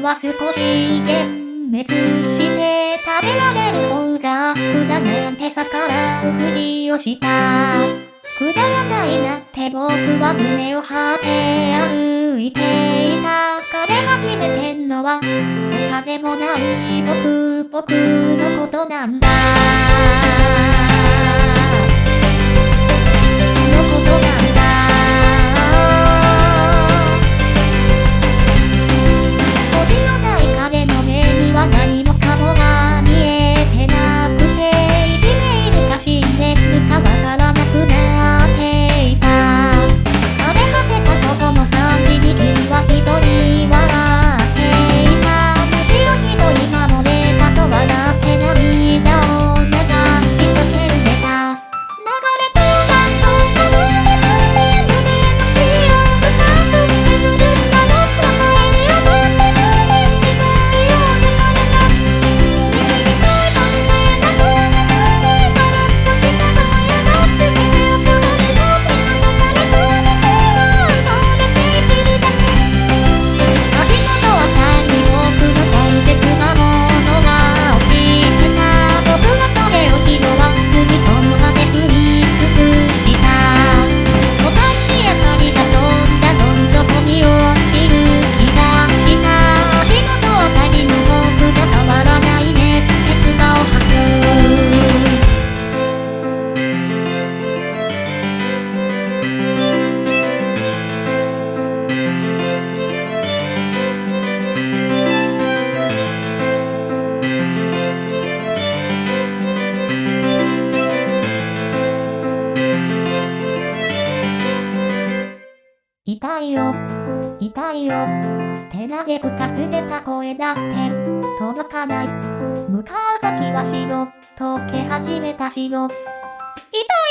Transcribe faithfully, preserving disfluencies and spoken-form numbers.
は少し幻滅して食べられる方が無駄なんて逆らうふりをした。くだらないなって僕は胸を張って歩いていた。彼始めてんのは他でもない僕、僕のことなんだ。何もかもが見えてなくて、生きているか死んでいるかわからなくなっていた。荒れ果てたここのさんじに君は一人笑っていた。むしろ一人が漏れたと笑って涙を流し叫んでた。流れとなとか胸で胸の血を深く巡るだろう。抱えに思って胸にないような痛いよ、痛いよ、手投げくかすれた声だって届かない。向かう先は白、溶け始めた白。痛い